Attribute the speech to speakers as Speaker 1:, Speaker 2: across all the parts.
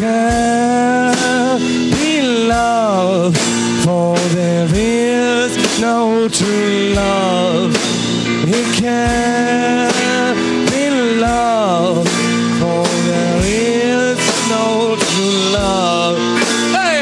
Speaker 1: can't be love, for there is no true love. It can't be love, for there is no true love. Hey!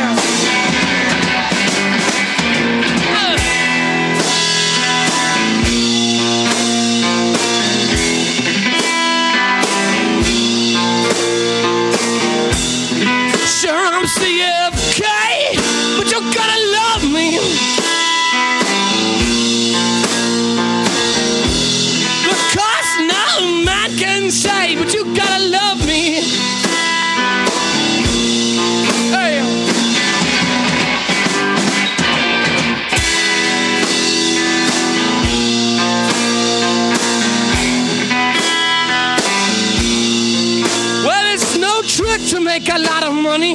Speaker 1: Sure, I'm CFK, but you gotta love me. Because no man can say, but you gotta love me. Hey. Well, it's no trick to make a lot of money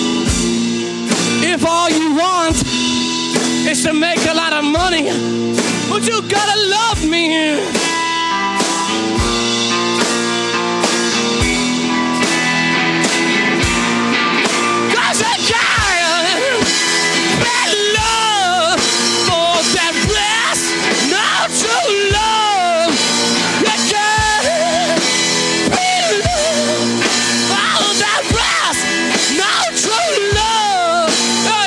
Speaker 1: if all you want is to make a lot of money. But you gotta love me. Cause I can't be love for that blessed, no true love. You can't be love for that blessed, no true love. Hey.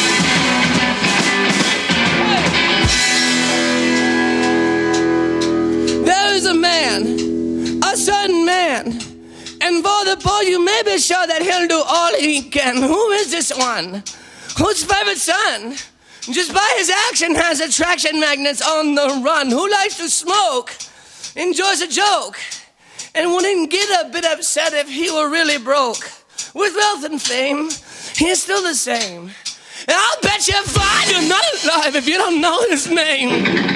Speaker 1: Hey. There is a man, a certain man, and for the boy you may be sure that he'll do all he can. Who is this one? Whose favorite son? Just by his action has attraction magnets on the run. Who likes to smoke, enjoys a joke, and wouldn't get a bit upset if he were really broke. With wealth and fame, he's still the same. And I'll bet you find you're not alive if you don't know his name.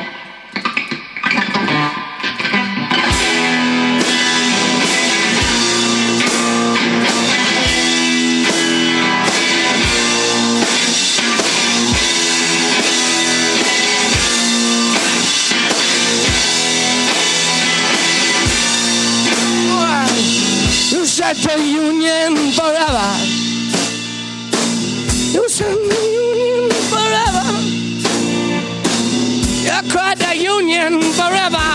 Speaker 1: You said the Union forever. You said the Union forever. You cried the Union forever.